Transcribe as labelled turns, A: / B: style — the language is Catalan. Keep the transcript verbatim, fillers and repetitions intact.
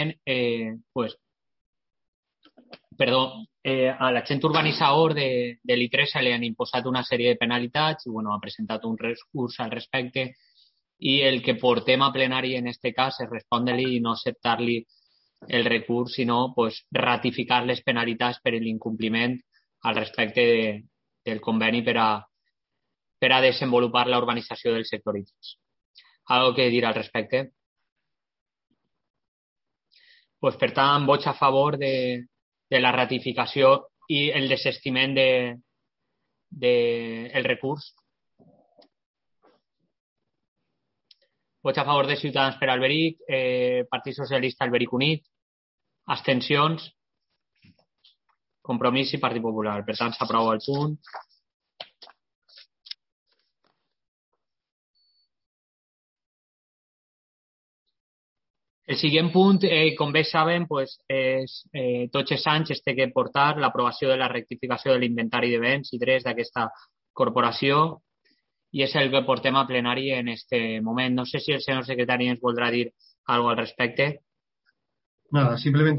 A: eh, pues, perdó, eh, a l'agent urbanitzador de, de l'I tres se li han imposat una sèrie de penalitats i bueno, ha presentat un recurs al respecte i el que portem a plenari en este cas és respondre-li i no acceptar-li el recurs, sinó pues, ratificar les penalitats per l'incompliment al respecte de, del conveni per a, per a desenvolupar la urbanització del sector I tres. ¿Algo que dir al respecte? Pues, per tant, vots a favor de, de la ratificació i el desestiment de, de el recurs. Vots a favor de Ciutadans per Alberic, eh, Partit Socialista Alberic Unit, abstencions, Compromís i Partit Popular. Per tant, s'aprova el punt. El següent punt, eh, com bé saben, pues, és, eh, tots els anys es té que portar l'aprovació de la rectificació de l'inventari de béns i drets d'aquesta corporació i és el que portem a plenari en este moment. No sé si el senyor secretari ens voldrà dir alguna cosa al respecte.
B: Nada, simplemente